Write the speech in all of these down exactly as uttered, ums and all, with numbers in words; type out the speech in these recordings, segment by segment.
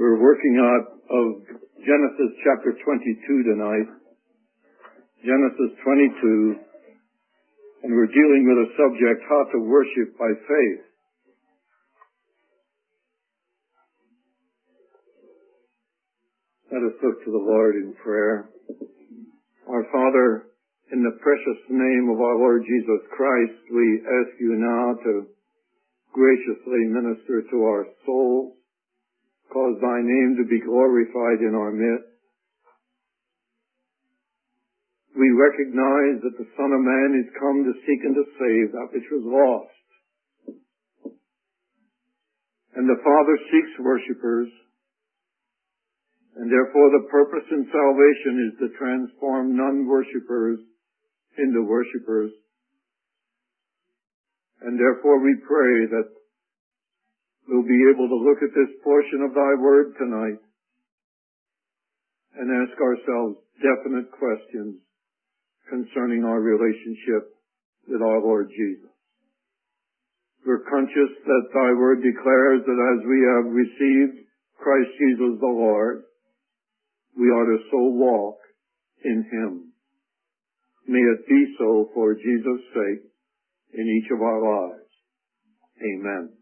We're working out of Genesis chapter twenty-two tonight. Genesis twenty-two. And we're dealing with a subject, how to worship by faith. Let us look to the Lord in prayer. Our Father, in the precious name of our Lord Jesus Christ, we ask you now to graciously minister to our souls. Cause thy name to be glorified in our midst. We recognize that the Son of Man is come to seek and to save that which was lost. And the Father seeks worshipers. And therefore the purpose in salvation is to transform non-worshipers into worshipers. And therefore we pray that we'll be able to look at this portion of thy word tonight and ask ourselves definite questions concerning our relationship with our Lord Jesus. We're conscious that thy word declares that as we have received Christ Jesus the Lord, we are to so walk in him. May it be so for Jesus' sake in each of our lives. Amen.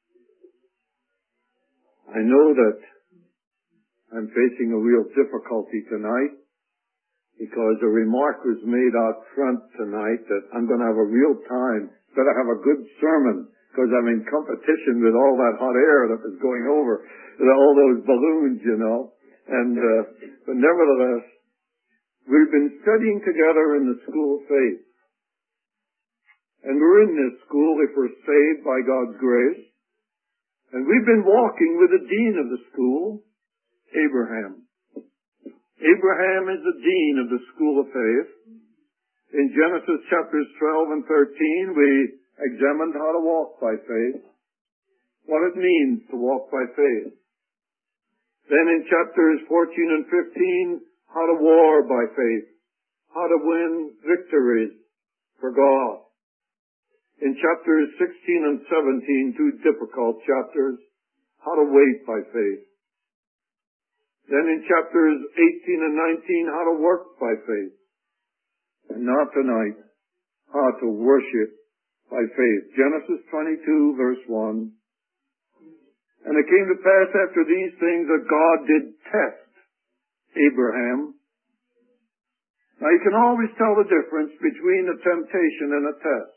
I know that I'm facing a real difficulty tonight because a remark was made out front tonight that I'm going to have a real time, better have a good sermon because I'm in competition with all that hot air that was going over, with all those balloons, you know. And, uh, but nevertheless, we've been studying together in the school of faith. And we're in this school if we're saved by God's grace. And we've been walking with the dean of the school, Abraham. Abraham is the dean of the school of faith. In Genesis chapters twelve and thirteen, we examined how to walk by faith, what it means to walk by faith. Then in chapters fourteen and fifteen, how to war by faith, how to win victories for God. In chapters sixteen and seventeen, two difficult chapters, how to wait by faith. Then in chapters eighteen and nineteen, how to work by faith. And now tonight, how to worship by faith. Genesis twenty-two, verse one. And it came to pass after these things that God did test Abraham. Now you can always tell the difference between a temptation and a test.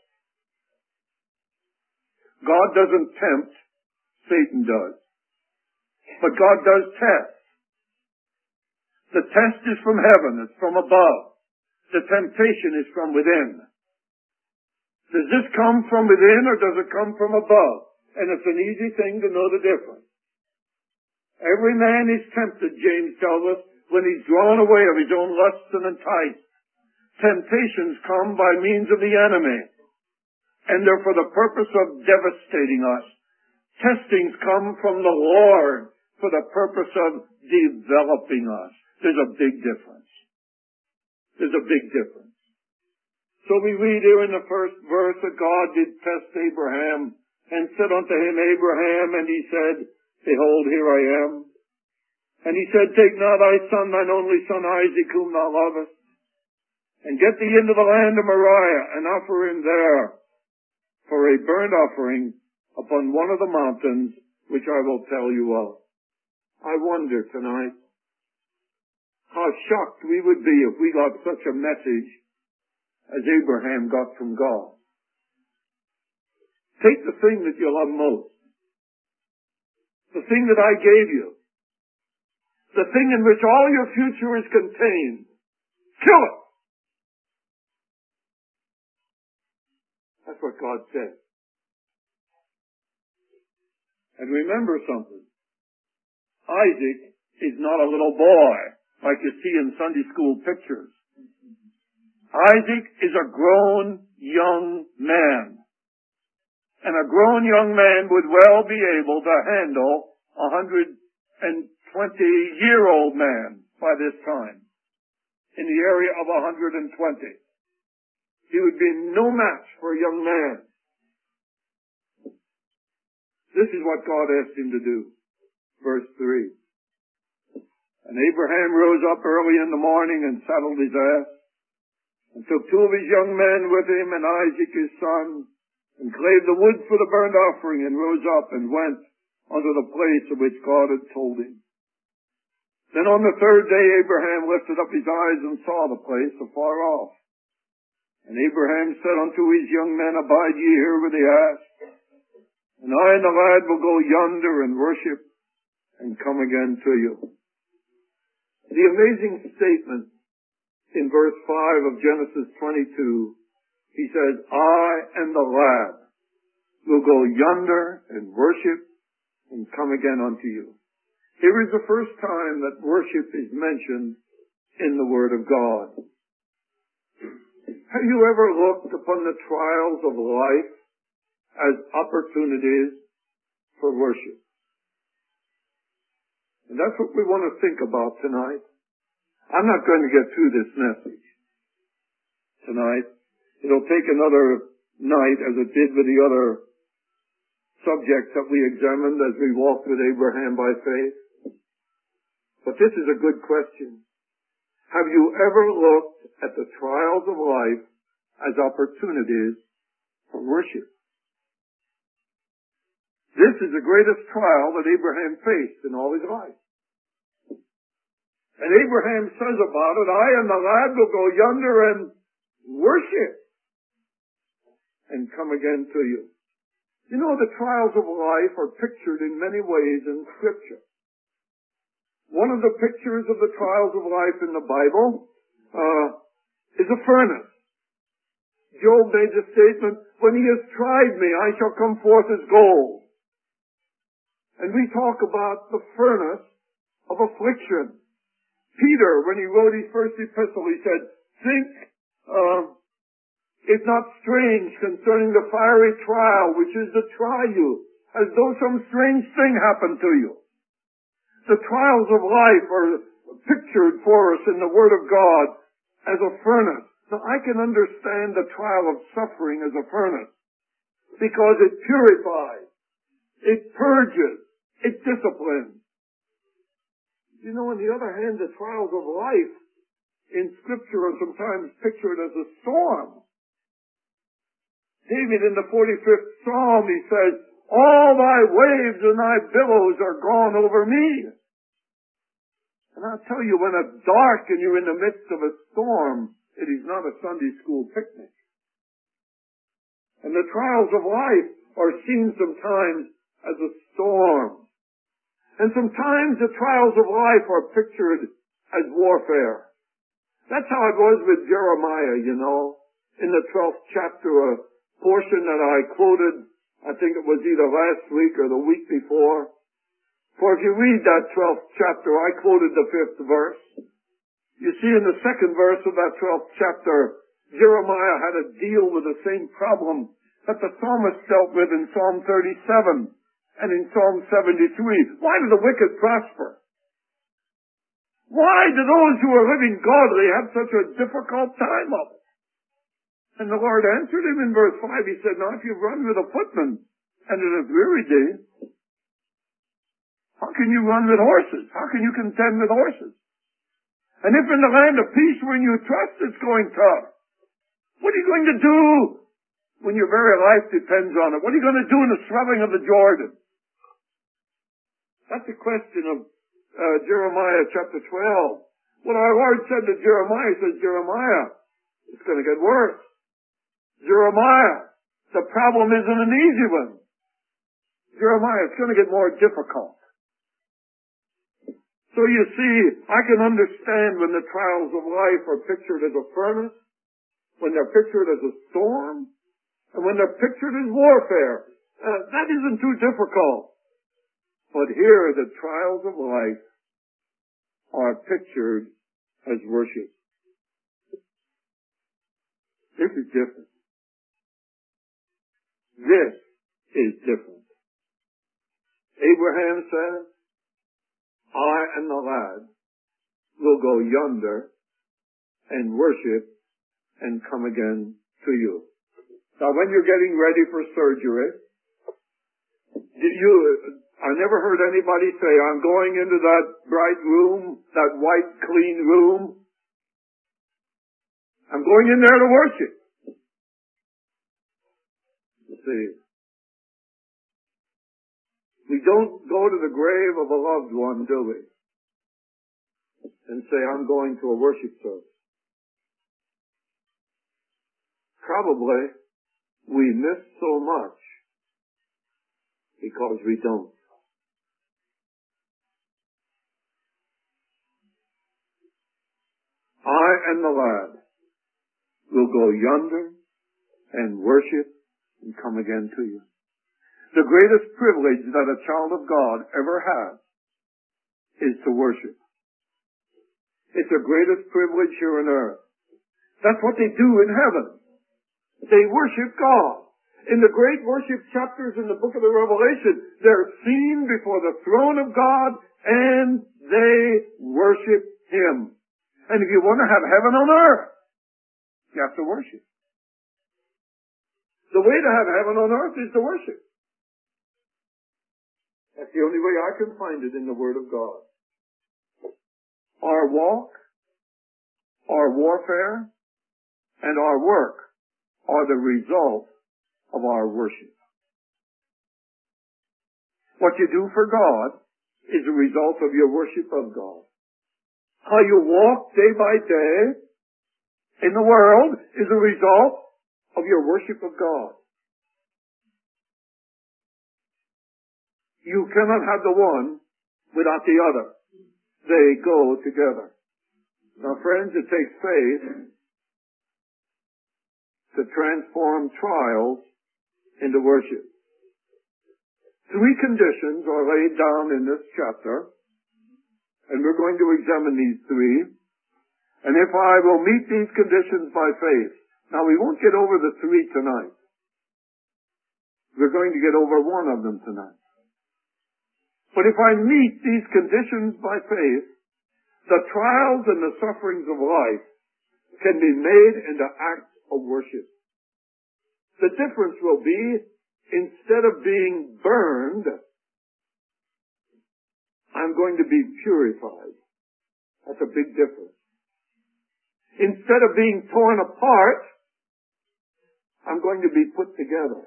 God doesn't tempt, Satan does. But God does test. The test is from heaven, it's from above. The temptation is from within. Does this come from within or does it come from above? And it's an easy thing to know the difference. Every man is tempted, James tells us, when he's drawn away of his own lusts and enticed. Temptations come by means of the enemy. And they're for the purpose of devastating us. Testings come from the Lord for the purpose of developing us. There's a big difference. There's a big difference. So we read here in the first verse that God did test Abraham and said unto him, Abraham, and he said, Behold, here I am. And he said, Take now thy son, thine only son Isaac, whom thou lovest, and get thee into the land of Moriah, and offer him there for a burnt offering upon one of the mountains, which I will tell you of. I wonder tonight how shocked we would be if we got such a message as Abraham got from God. Take the thing that you love most, the thing that I gave you, the thing in which all your future is contained. Kill it! That's what God said. And remember something. Isaac is not a little boy like you see in Sunday school pictures. Isaac is a grown young man. And a grown young man would well be able to handle a hundred and twenty year old man by this time. In the area of a hundred and twenty. He would be no match for a young man. This is what God asked him to do. Verse three. And Abraham rose up early in the morning and saddled his ass, and took two of his young men with him and Isaac his son, and clave the wood for the burnt offering, and rose up and went unto the place of which God had told him. Then on the third day Abraham lifted up his eyes and saw the place afar off. And Abraham said unto his young men, Abide ye here with the ass, and I and the lad will go yonder and worship, and come again to you. The amazing statement in verse five of Genesis twenty-two, he says, I and the lad will go yonder and worship and come again unto you. Here is the first time that worship is mentioned in the Word of God. Have you ever looked upon the trials of life as opportunities for worship? And that's what we want to think about tonight. I'm not going to get through this message tonight. It'll take another night, as it did with the other subjects that we examined as we walked with Abraham by faith. But this is a good question. Have you ever looked at the trials of life as opportunities for worship? This is the greatest trial that Abraham faced in all his life. And Abraham says about it, I and the lad will go yonder and worship and come again to you. You know, the trials of life are pictured in many ways in Scripture. One of the pictures of the trials of life in the Bible uh, is a furnace. Job made the statement, when he has tried me, I shall come forth as gold. And we talk about the furnace of affliction. Peter, when he wrote his first epistle, he said, think uh, it's not strange concerning the fiery trial which is to try you, as though some strange thing happened to you. The trials of life are pictured for us in the Word of God as a furnace. Now, I can understand the trial of suffering as a furnace because it purifies, it purges, it disciplines. You know, on the other hand, the trials of life in Scripture are sometimes pictured as a storm. David in the forty-fifth Psalm, he says, all thy waves and thy billows are gone over me. And I'll tell you, when it's dark and you're in the midst of a storm, it is not a Sunday school picnic. And the trials of life are seen sometimes as a storm. And sometimes the trials of life are pictured as warfare. That's how it was with Jeremiah, you know, in the twelfth chapter, a portion that I quoted, I think it was either last week or the week before. For if you read that twelfth chapter, I quoted the fifth verse. You see in the second verse of that twelfth chapter, Jeremiah had to deal with the same problem that the psalmist dealt with in Psalm thirty-seven and in Psalm seventy-three. Why do the wicked prosper? Why do those who are living godly have such a difficult time of it? And the Lord answered him in verse five. He said, now if you run with a footman and it is weary day, how can you run with horses? How can you contend with horses? And if in the land of peace when you trust it's going tough, what are you going to do when your very life depends on it? What are you going to do in the swelling of the Jordan? That's the question of uh, Jeremiah chapter twelve. What our Lord said to Jeremiah, he says, Jeremiah, it's going to get worse. Jeremiah, the problem isn't an easy one. Jeremiah, it's going to get more difficult. So you see, I can understand when the trials of life are pictured as a furnace, when they're pictured as a storm, and when they're pictured as warfare. Uh, that isn't too difficult. But here, the trials of life are pictured as worship. This is different. This is different. Abraham says, I and the lad will go yonder and worship and come again to you. Now, when you're getting ready for surgery, you, I never heard anybody say, I'm going into that bright room, that white, clean room. I'm going in there to worship. You see, we don't go to the grave of a loved one, do we? And say, I'm going to a worship service. Probably we miss so much because we don't. I and the lad will go yonder and worship and come again to you. The greatest privilege that a child of God ever has is to worship. It's the greatest privilege here on earth. That's what they do in heaven. They worship God. In the great worship chapters in the book of the Revelation, they're seen before the throne of God and they worship Him. And if you want to have heaven on earth, you have to worship. The way to have heaven on earth is to worship. That's the only way I can find it in the Word of God. Our walk, our warfare, and our work are the result of our worship. What you do for God is a result of your worship of God. How you walk day by day in the world is a result of your worship of God. You cannot have the one without the other. They go together. Now, friends, it takes faith to transform trials into worship. Three conditions are laid down in this chapter, and we're going to examine these three. And if I will meet these conditions by faith, now we won't get over the three tonight. We're going to get over one of them tonight. But if I meet these conditions by faith, the trials and the sufferings of life can be made into acts of worship. The difference will be, instead of being burned, I'm going to be purified. That's a big difference. Instead of being torn apart, I'm going to be put together.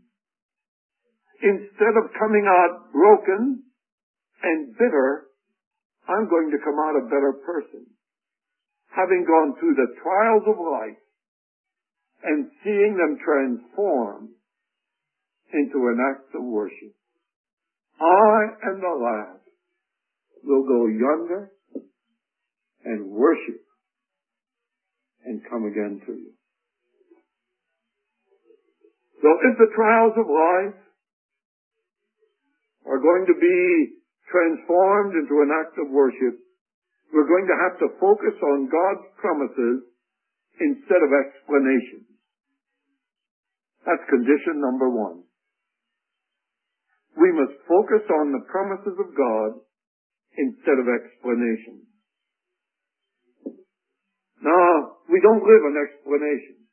Instead of coming out broken and bitter, I'm going to come out a better person. Having gone through the trials of life and seeing them transform into an act of worship. I and the lad will go yonder and worship and come again to you. So if the trials of life are going to be transformed into an act of worship, we're going to have to focus on God's promises instead of explanations. That's condition number one. We must focus on the promises of God instead of explanations. Now, we don't live on explanations.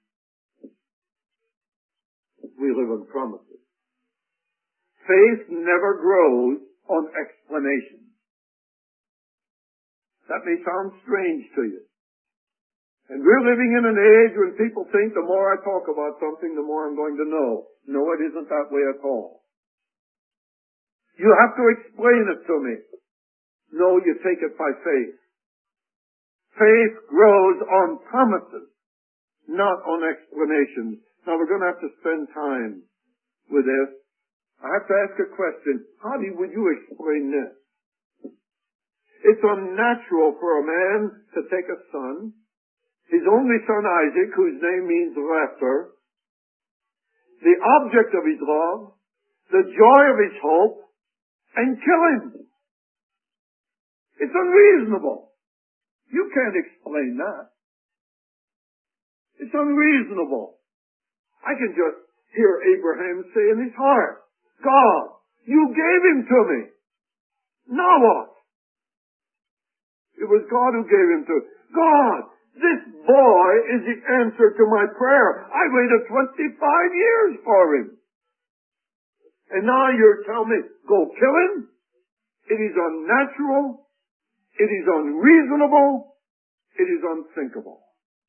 We live on promises. Faith never grows on explanations. That may sound strange to you. And we're living in an age when people think the more I talk about something, the more I'm going to know. No, it isn't that way at all. You have to explain it to me. No, you take it by faith. Faith grows on promises, not on explanations. Now we're going to have to spend time with this. I have to ask a question. How do you, would you explain this? It's unnatural for a man to take a son, his only son Isaac, whose name means laughter, the object of his love, the joy of his hope, and kill him. It's unreasonable. You can't explain that. It's unreasonable. I can just hear Abraham say in his heart, God, you gave him to me. Now what? It was God who gave him to me. God, this boy is the answer to my prayer. I waited twenty-five years for him. And now you're telling me, go kill him? It is unnatural. It is unreasonable. It is unthinkable.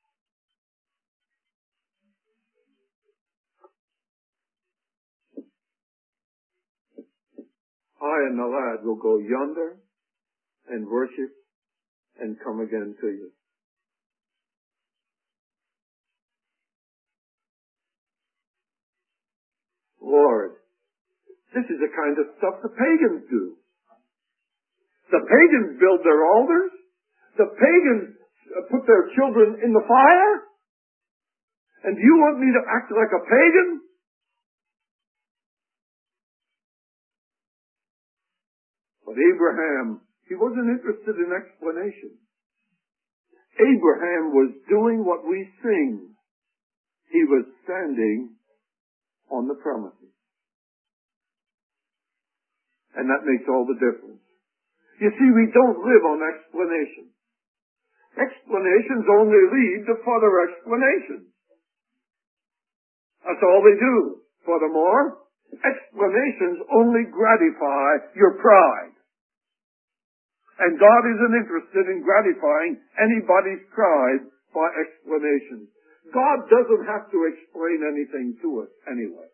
I and the lad will go yonder and worship and come again to you. Lord, this is the kind of stuff the pagans do. The pagans build their altars. The pagans put their children in the fire. And you want me to act like a pagan? But Abraham, he wasn't interested in explanation. Abraham was doing what we sing. He was standing on the promises. And that makes all the difference. You see, we don't live on explanations. Explanations only lead to further explanations. That's all they do. Furthermore, explanations only gratify your pride. And God isn't interested in gratifying anybody's pride by explanations. God doesn't have to explain anything to us anyway.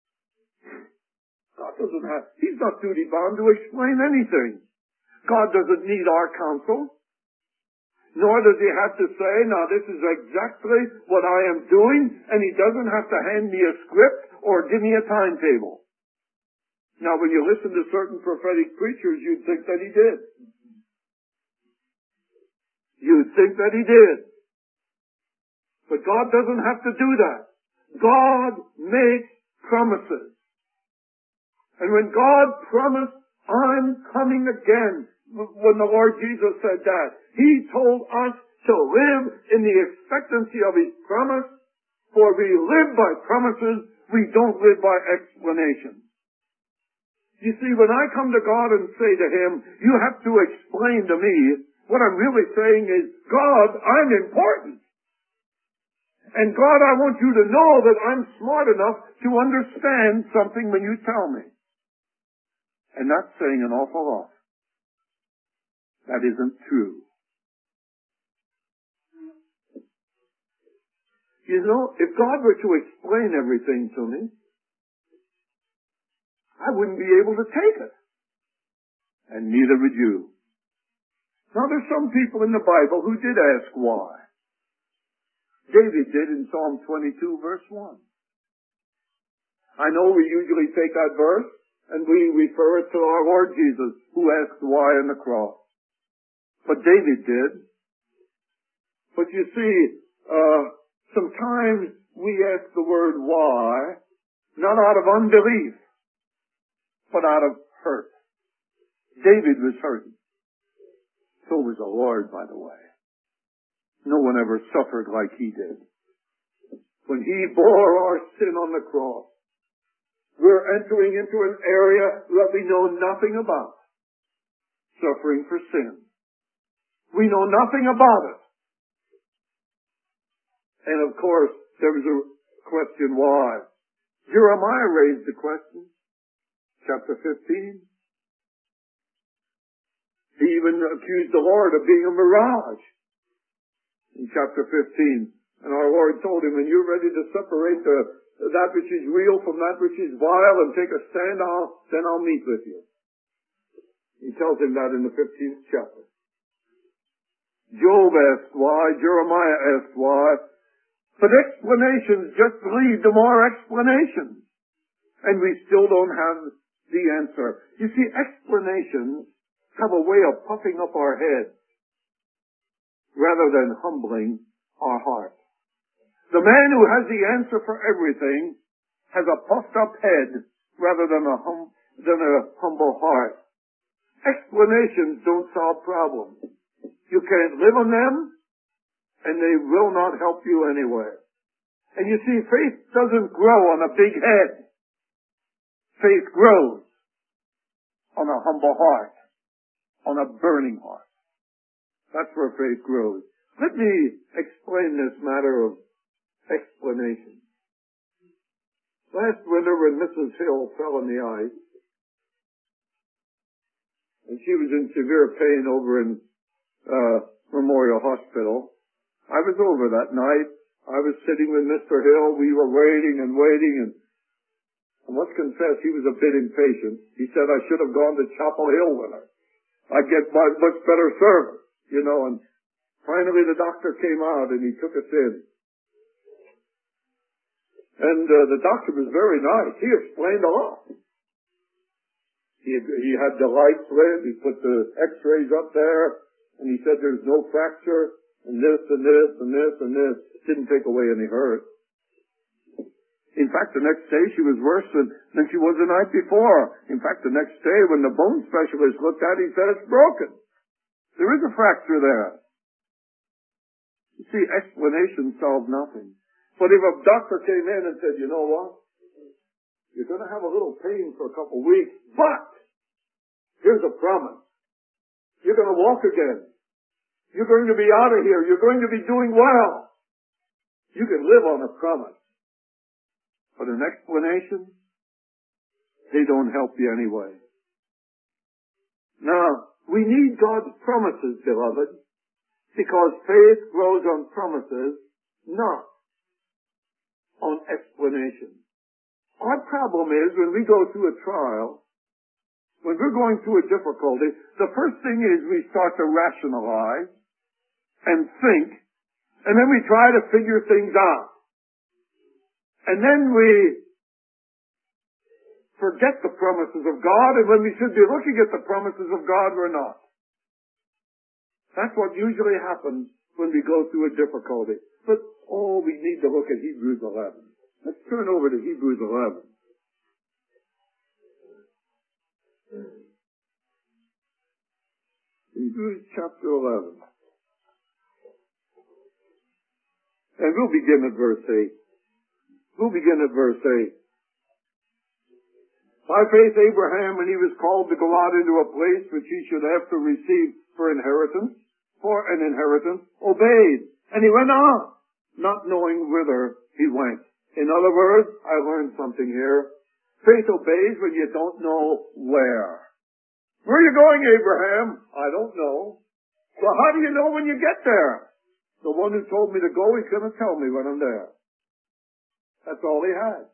God doesn't have, He's not duty bound to explain anything. God doesn't need our counsel. Nor does He have to say, now this is exactly what I am doing, and He doesn't have to hand me a script or give me a timetable. Now when you listen to certain prophetic preachers, you'd think that He did. You'd think that He did. But God doesn't have to do that. God makes promises. And when God promised, I'm coming again, when the Lord Jesus said that, He told us to live in the expectancy of His promise, for we live by promises, we don't live by explanations. You see, when I come to God and say to Him, you have to explain to me, what I'm really saying is, God, I'm important. And God, I want you to know that I'm smart enough to understand something when you tell me. And that's saying an awful lot. That isn't true. You know, if God were to explain everything to me, I wouldn't be able to take it. And neither would you. Now there's some people in the Bible who did ask why. David did in Psalm twenty-two verse one. I know we usually take that verse and we refer it to our Lord Jesus who asked why on the cross. But David did. But you see, uh, sometimes we ask the word why, not out of unbelief, but out of hurt. David was hurting. So was the Lord, by the way. No one ever suffered like He did. When He bore our sin on the cross, we're entering into an area that we know nothing about. Suffering for sin. We know nothing about it. And of course, there was a question why. Jeremiah raised the question. Chapter fifteen. He even accused the Lord of being a mirage. In chapter fifteen. And our Lord told him, when you're ready to separate the, that which is real from that which is vile and take a stand, I'll, then I'll meet with you. He tells him that in the fifteenth chapter. Job asked why, Jeremiah asked why, but explanations just lead to more explanations. And we still don't have the answer. You see, explanations have a way of puffing up our heads rather than humbling our heart. The man who has the answer for everything has a puffed up head rather than a, hum, than a humble heart. Explanations don't solve problems. You can't live on them, and they will not help you anywhere. And you see, faith doesn't grow on a big head. Faith grows on a humble heart, on a burning heart. That's where faith grows. Let me explain this matter of explanation. Last winter when Missus Hill fell in the ice, and she was in severe pain over in uh, Memorial Hospital, I was over that night. I was sitting with Mister Hill. We were waiting and waiting, and I must confess he was a bit impatient. He said I should have gone to Chapel Hill with her. I'd get much better service, you know, and finally the doctor came out and he took us in. And uh, the doctor was very nice. He explained a lot. He, he had the lights lit. He put the x-rays up there, and he said there's no fracture, and this and this and this and this. Didn't take away any hurt. In fact, the next day she was worse than, than she was the night before. In fact, the next day when the bone specialist looked at it, he said it's broken. There is a fracture there. You see, explanations solve nothing. But if a doctor came in and said, you know what? You're going to have a little pain for a couple of weeks, but here's a promise. You're going to walk again. You're going to be out of here. You're going to be doing well. You can live on a promise. But an explanation, they don't help you anyway. Now, we need God's promises, beloved, because faith grows on promises, not on explanation. Our problem is when we go through a trial, when we're going through a difficulty, the first thing is we start to rationalize and think, and then we try to figure things out. And then we forget the promises of God, and when we should be looking at the promises of God, we're not. That's what usually happens when we go through a difficulty. But, oh, we need to look at Hebrews eleven. Let's turn over to Hebrews eleven. Hebrews chapter eleven. And we'll begin at verse eight. We'll begin at verse eight. By faith Abraham, when he was called to go out into a place which he should have to receive for inheritance, for an inheritance, obeyed. And he went on, not knowing whither he went. In other words, I learned something here. Faith obeys when you don't know where. Where are you going, Abraham? I don't know. Well, how do you know when you get there? The one who told me to go, he's going to tell me when I'm there. That's all he has.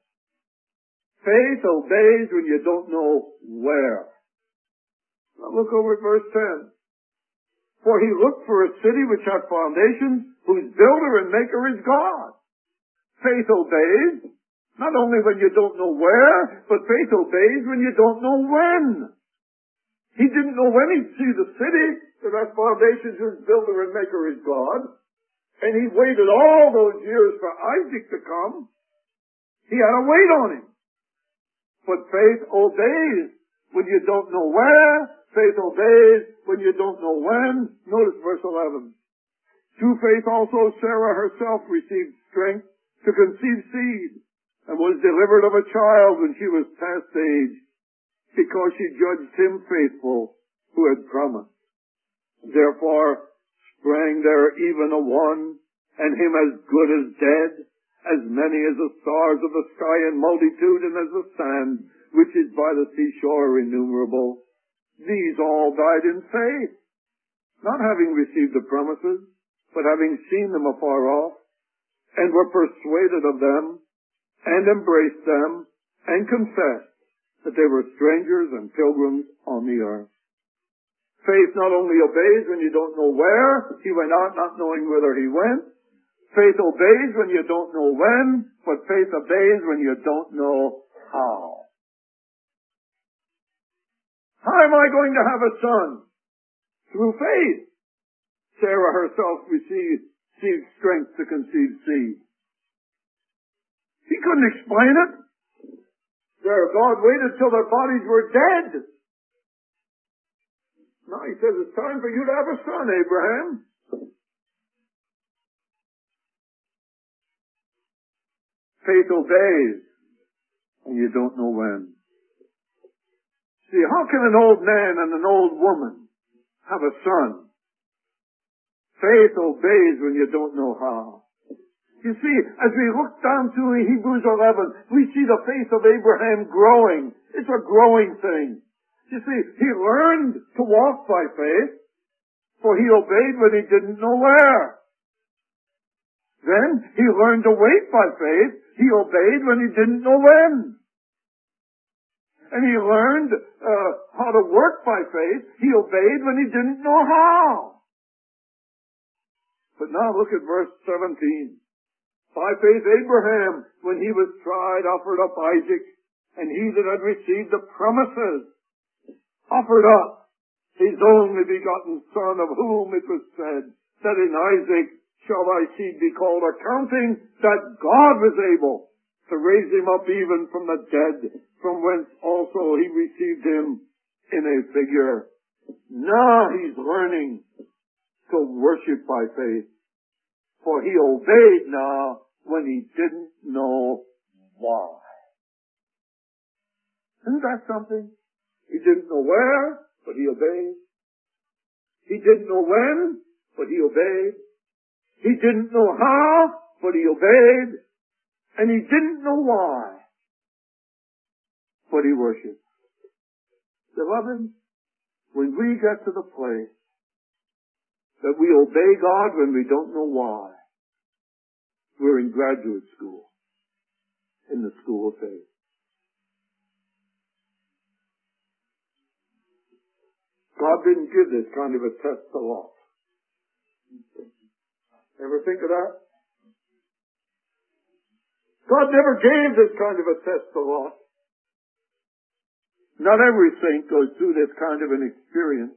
Faith obeys when you don't know where. Now look over at verse ten. For he looked for a city which had foundations, whose builder and maker is God. Faith obeys, not only when you don't know where, but faith obeys when you don't know when. He didn't know when he'd see the city that has foundations whose builder and maker is God. And he waited all those years for Isaac to come. He had to wait on him. But faith obeys when you don't know where. Faith obeys when you don't know when. Notice verse eleven. Through faith also Sarah herself received strength to conceive seed, and was delivered of a child when she was past age, because she judged him faithful who had promised. Therefore sprang there even a one, and him as good as dead, as many as the stars of the sky in multitude, and as the sand which is by the seashore are innumerable. These all died in faith, not having received the promises, but having seen them afar off, and were persuaded of them, and embraced them, and confessed that they were strangers and pilgrims on the earth. Faith not only obeys when you don't know where, he went out not knowing whither he went. Faith obeys when you don't know when, but faith obeys when you don't know how. How am I going to have a son? Through faith. Sarah herself received received strength to conceive seed. He couldn't explain it. There, God waited till their bodies were dead. Now he says, it's time for you to have a son, Abraham. Faith obeys, and you don't know when. See, how can an old man and an old woman have a son? Faith obeys when you don't know how. You see, as we look down to Hebrews eleven, we see the faith of Abraham growing. It's a growing thing. You see, he learned to walk by faith, for he obeyed when he didn't know where. Then he learned to wait by faith. He obeyed when he didn't know when. And he learned uh, how to work by faith. He obeyed when he didn't know how. But now look at verse seventeen. By faith Abraham, when he was tried, offered up Isaac, and he that had received the promises offered up his only begotten son, of whom it was said that in Isaac shall thy seed be called, accounting that God was able to raise him up even from the dead, from whence also he received him in a figure. Now he's learning to worship by faith, for he obeyed now when he didn't know why. Isn't that something? He didn't know where, but he obeyed. He didn't know when, but he obeyed. He didn't know how, but he obeyed. And he didn't know why, but he worshiped. Beloved, when we get to the place that we obey God when we don't know why, we're in graduate school, in the school of faith. God didn't give this kind of a test to Lot. Ever think of that? God never gave this kind of a test to Lot. Not every saint goes through this kind of an experience.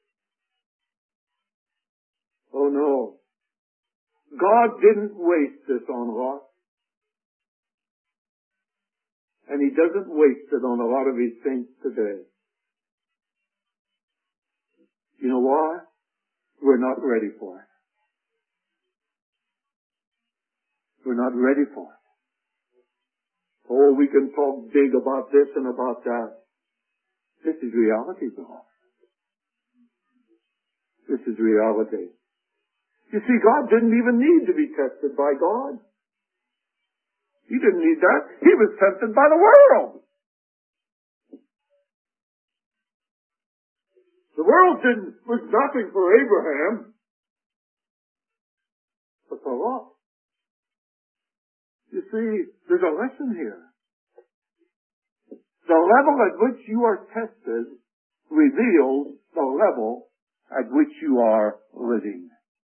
Oh no. God didn't waste this on Lot. And he doesn't waste it on a lot of his saints today. You know why? We're not ready for it. We're not ready for it. Oh, we can talk big about this and about that. This is reality, though. This is reality. You see, God didn't even need to be tested by God. He didn't need that. He was tempted by the world. The world didn't, was nothing for Abraham, but for Lot. You see, there's a lesson here. The level at which you are tested reveals the level at which you are living.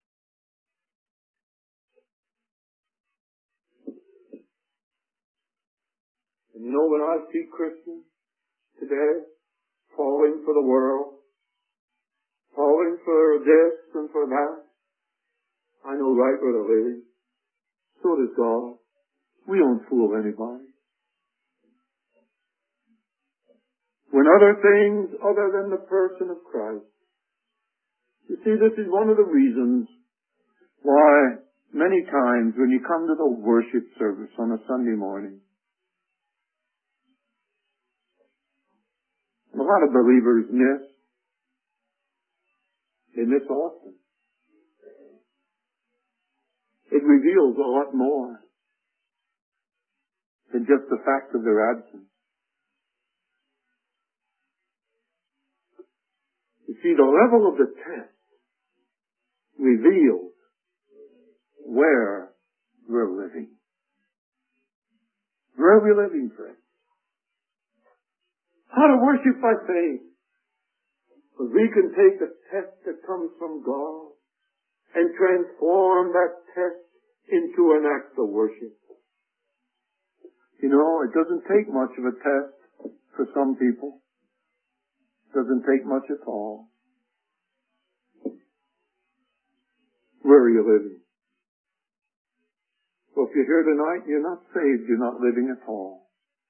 And you know, when I see Christians today falling for the world, falling for this and for that, I know right where they're living. So does God. We don't fool anybody. When other things other than the person of Christ. You see, this is one of the reasons why many times when you come to the worship service on a Sunday morning, a lot of believers miss. They miss often. It reveals a lot more than just the fact of their absence. You see, the level of the test reveals where we're living. Where are we living, friends? How to worship by faith. But we can take the test that comes from God and transform that test into an act of worship. You know, it doesn't take much of a test for some people. It doesn't take much at all. Where are you living? Well, if you're here tonight and you're not saved, you're not living at all.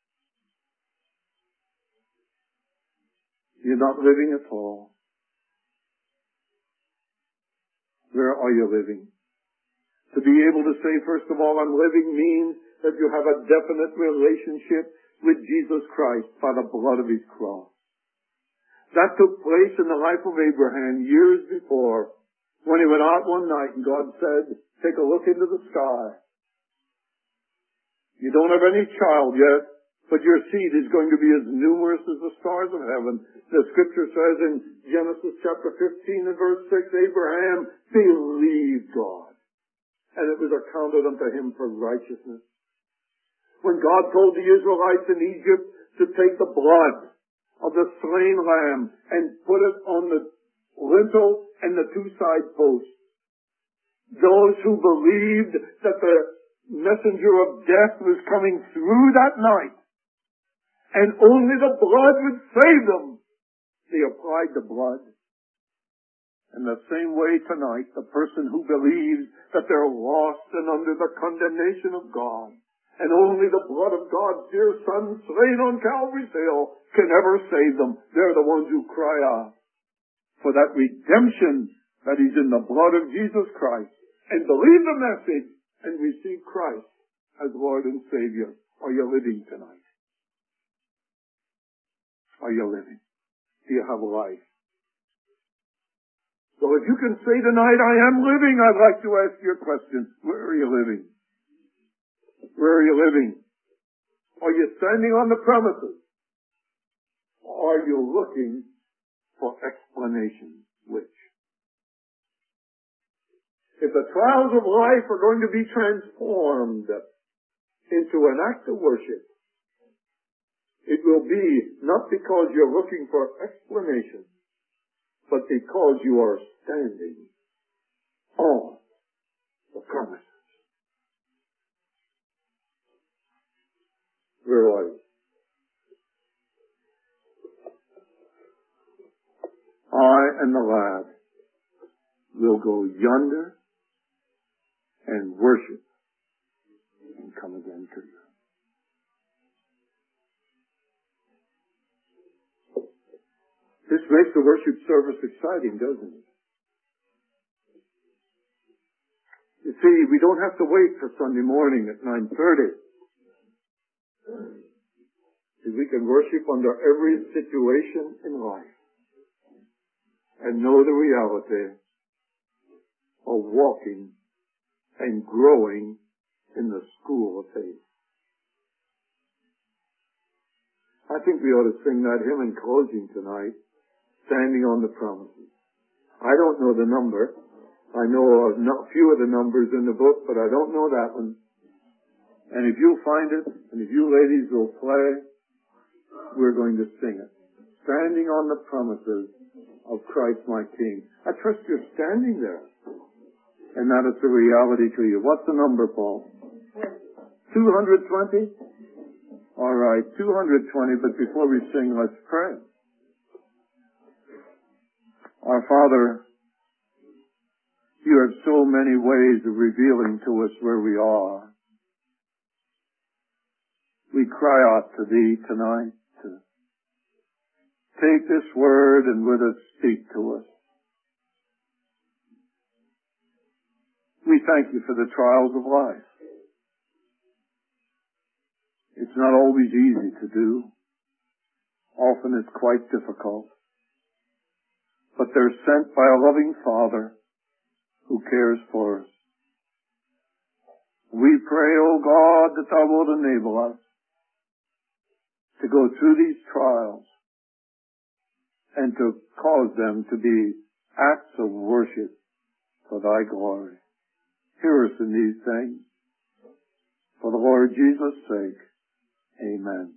You're not living at all. Where are you living? To be able to say, first of all, I'm living means that you have a definite relationship with Jesus Christ by the blood of his cross. That took place in the life of Abraham years before, when he went out one night and God said, take a look into the sky You don't have any child yet, but your seed is going to be as numerous as the stars of heaven. The scripture says in Genesis chapter fifteen and verse six, Abraham believed God, and it was accounted unto him for righteousness. When God told the Israelites in Egypt to take the blood of the slain lamb and put it on the lintel and the two side posts, those who believed that the messenger of death was coming through that night and only the blood would save them, they applied the blood. In the same way tonight, the person who believes that they're lost and under the condemnation of God, and only the blood of God's dear Son slain on Calvary's Hill can ever save them, they're the ones who cry out for that redemption that is in the blood of Jesus Christ, and believe the message and receive Christ as Lord and Savior. Are you living tonight? Are you living? Do you have a life? So if you can say tonight, I am living, I'd like to ask you a question. Where are you living? Where are you living? Are you standing on the premises? Or are you looking for explanations? Which? If the trials of life are going to be transformed into an act of worship, it will be not because you're looking for explanations, but because you are standing on the promises. Where are you? I and the lad will go yonder and worship and come again to you. This makes the worship service exciting, doesn't it? You see, we don't have to wait for Sunday morning at nine thirty. We can worship under every situation in life and know the reality of walking and growing in the school of faith. I think we ought to sing that hymn in closing tonight, Standing on the Promises. I don't know the number. I know a few of the numbers in the book, but I don't know that one. And if you'll find it, and if you ladies will play, we're going to sing it. Standing on the promises of Christ my King. I trust you're standing there. And that is the reality to you. What's the number, Paul? two hundred twenty? All right, two hundred twenty, but before we sing, let's pray. Our Father, you have so many ways of revealing to us where we are. We cry out to Thee tonight to take this word and with it speak to us. We thank you for the trials of life. It's not always easy to do. Often it's quite difficult. But they're sent by a loving Father who cares for us. We pray, O God, that Thou wilt enable us to go through these trials and to cause them to be acts of worship for Thy glory. Hear us in these things. For the Lord Jesus' sake, amen.